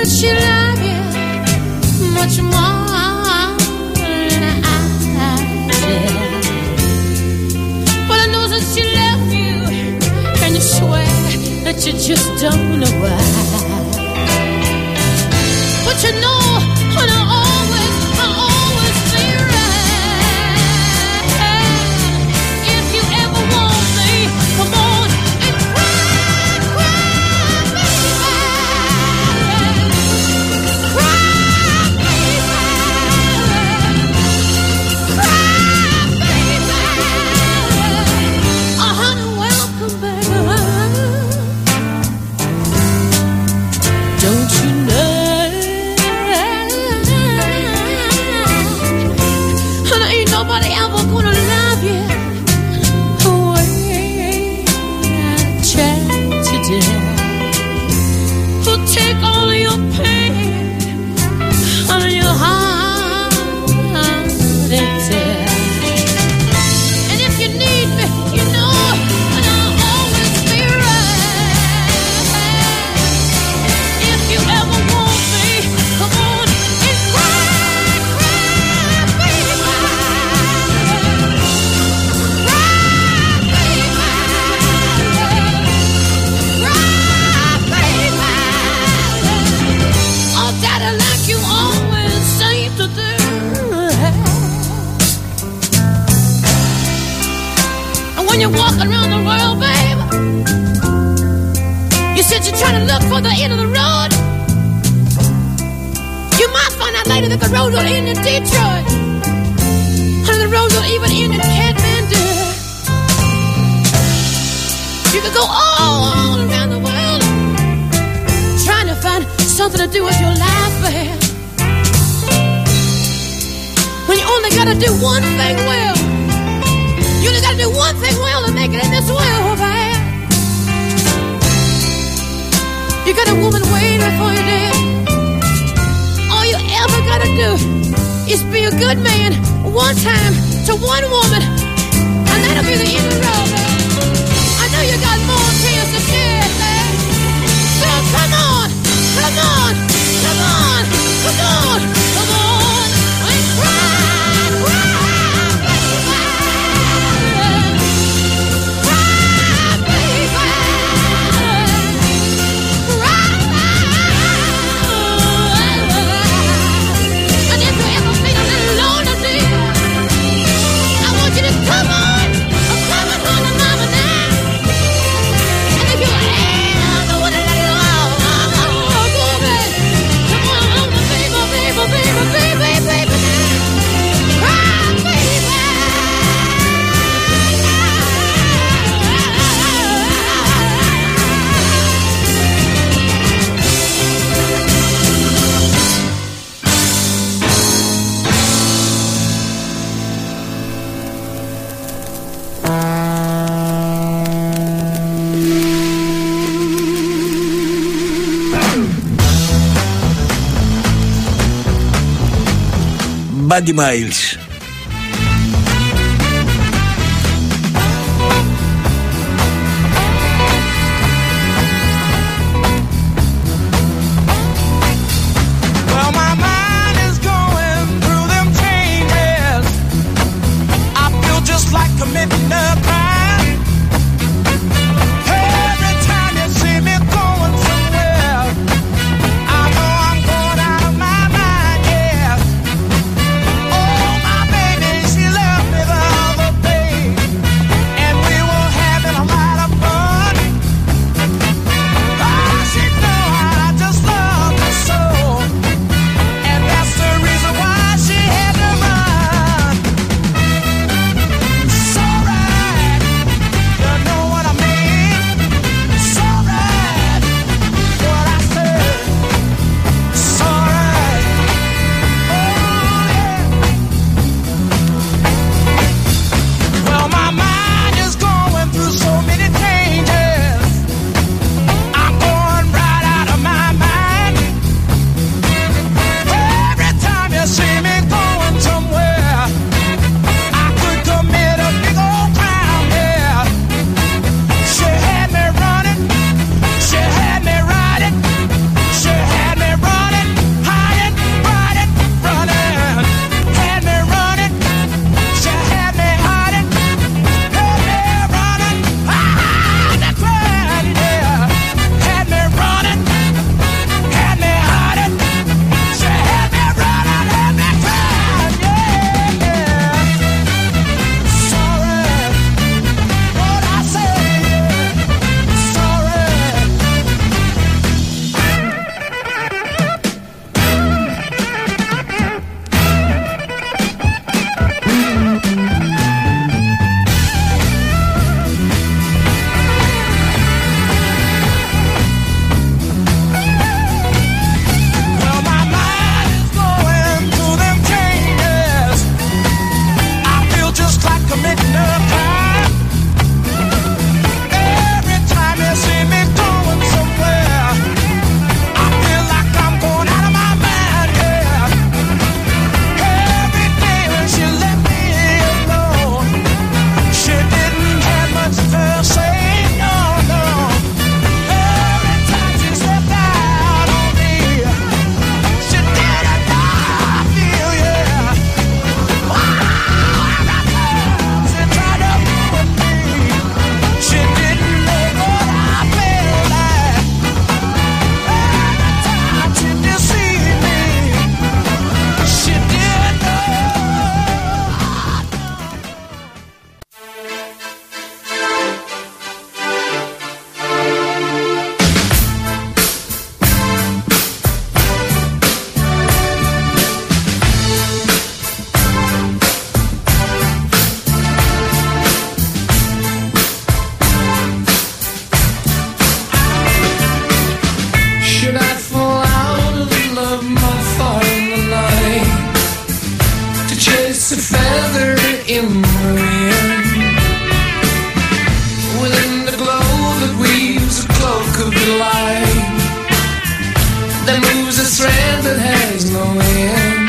that she loves you much more than I did. But I know that she loves you, and you swear that you just don't know why. But you know, and I'll always be right. If you ever want me, come on and cry, baby. Cry, baby. Honey, welcome, baby. Don't you know? Nobody ever gonna love you the way I tried today. Who'll take all of your pain out of your heart and tear. And if you need me, you know, and I'll always be right. If you ever want me, come on and cry. When you're walking around the world, babe, you said you're trying to look for the end of the road. You might find out later that the road will end in Detroit, and the road will even end in Kathmandu. You could go all around the world trying to find something to do with your life, babe, when you only gotta do one thing well. You only gotta do one thing well to make it in this world, man. You got a woman waiting for you there. All you ever gotta do is be a good man one time to one woman, and that'll be the end of the road, man. I know you got more tears to shed, man. So come on, come on, come on, come on, come on, and cry, cry. Buddy Miles. Oh, my and moves a thread that has no end.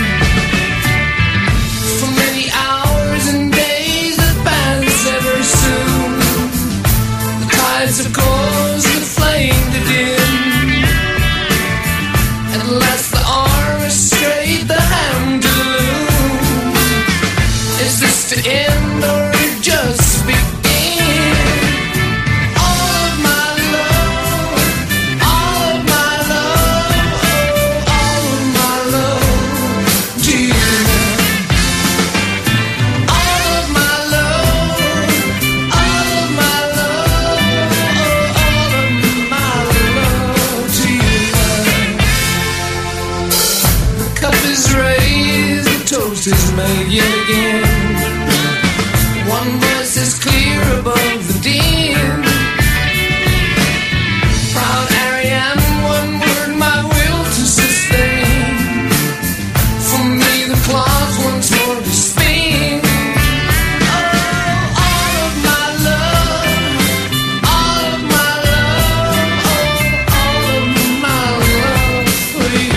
For many hours and days that pass ever soon, the tides of cause that flame to dim. At last the arm is straight, the hand to the loom. Is this to end or just begin? Is made yet again. One voice is clear above the din. Proud Ariane, one word my will to sustain. For me the clock once more to spin. Oh, all of my love, all of my love, oh, all of my love for you.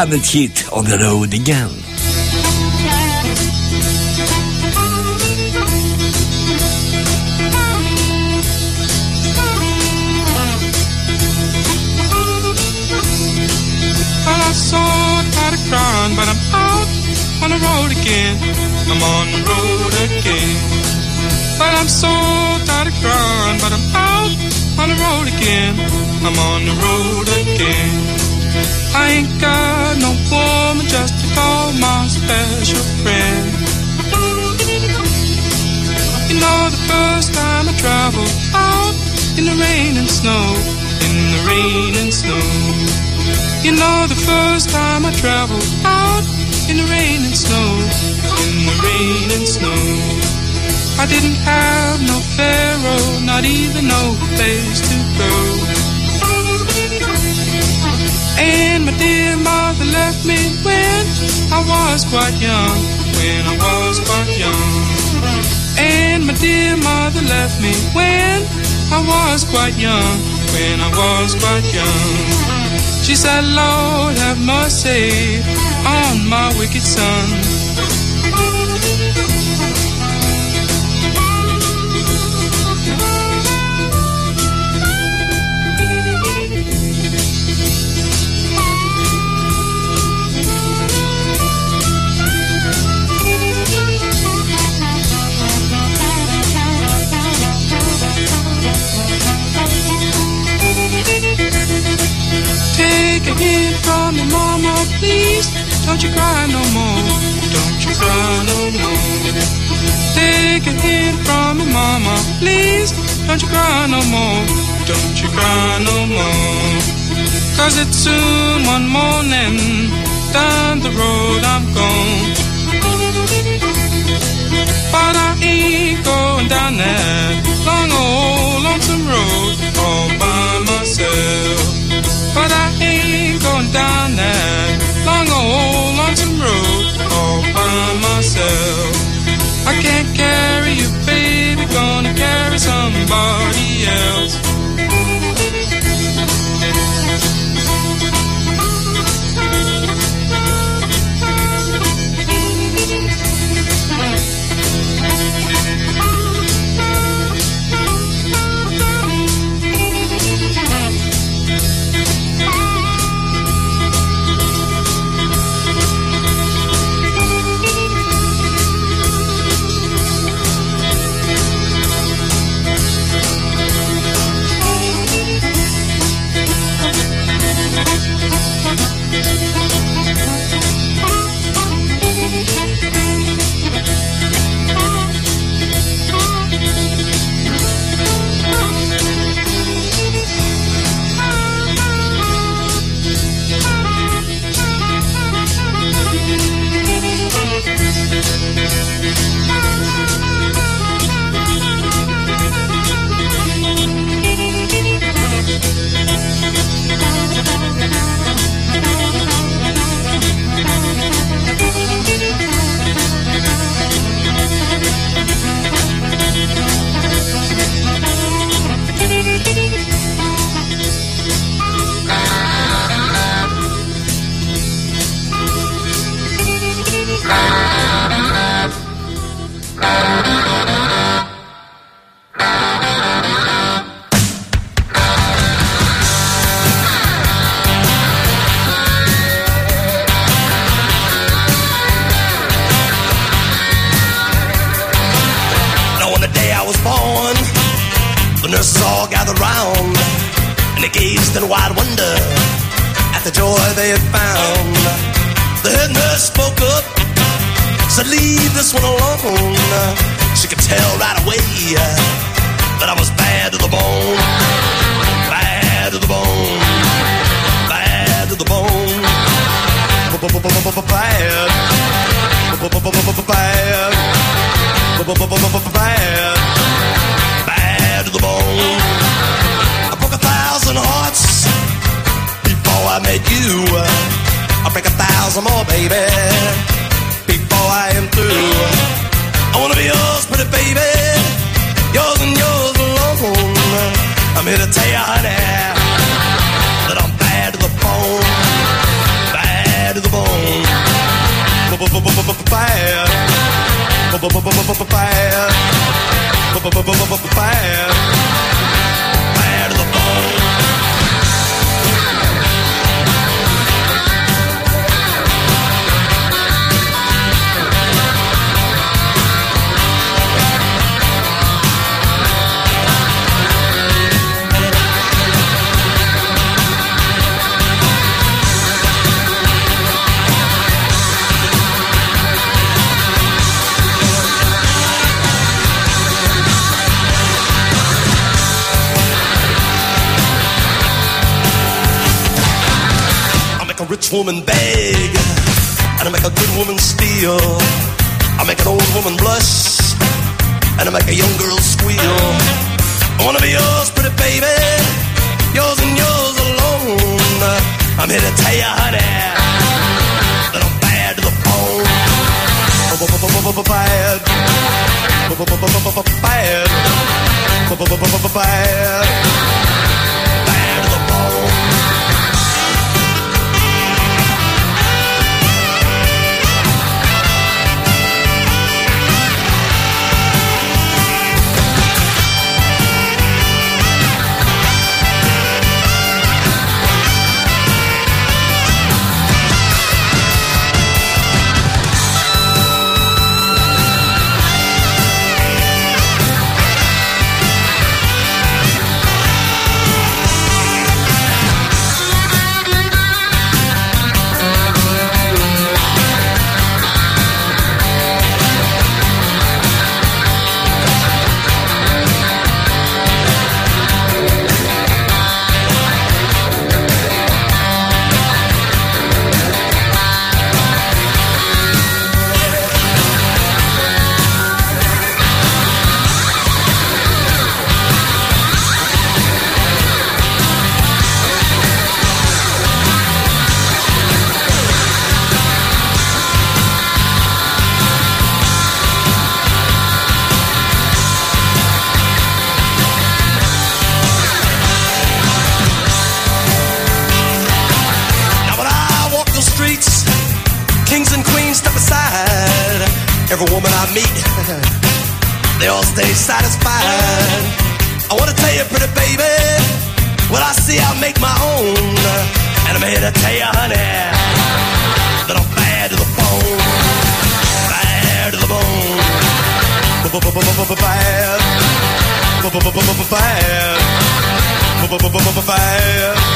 Planet hit on the road again. Well, I saw tired of crying, but I'm out on the road again. I'm on the road again. But I'm so tired of crying, but I'm out on the road again. I'm on the road again. I ain't got no woman just to call my special friend. You know, the first time I traveled out in the rain and snow, in the rain and snow. You know, the first time I traveled out in the rain and snow, in the rain and snow. I didn't have no pharaoh, not even no place to go. And my dear mother left me when I was quite young, when I was quite young. And my dear mother left me when I was quite young, when I was quite young. She said, Lord, have mercy on my wicked son. Take a hint from me, mama, please. Don't you cry no more. Don't you cry no more. Take a hint from me, mama, please. Don't you cry no more. Don't you cry no more. 'Cause it's soon one morning. Down the road I'm gone. But I ain't going down that long old lonesome road all by myself. But I ain't going down that long old lonesome road all by myself. I can't carry you, baby, gonna carry somebody else. Bad to the bone. I broke 1,000 hearts before I met you. I'll break 1,000 more, baby, before I am through. I wanna be yours, pretty baby, yours and yours alone. I'm here to tell you, honey, that I'm bad to the bone, bad to bad to the bone. A rich woman beg, and I make a good woman steal. I make an old woman blush, and I make a young girl squeal. I wanna be yours, pretty baby, yours and yours alone. I'm here to tell you, honey, that I'm bad to the bone. Bad, bad, bad, bad to the bone. Every woman I meet, they all stay satisfied. I wanna tell you, pretty baby, what I see I'll make my own. And I'm here to tell you, honey, that I'm bad to the bone. Bad to the bone. Bad. Bad. Bad.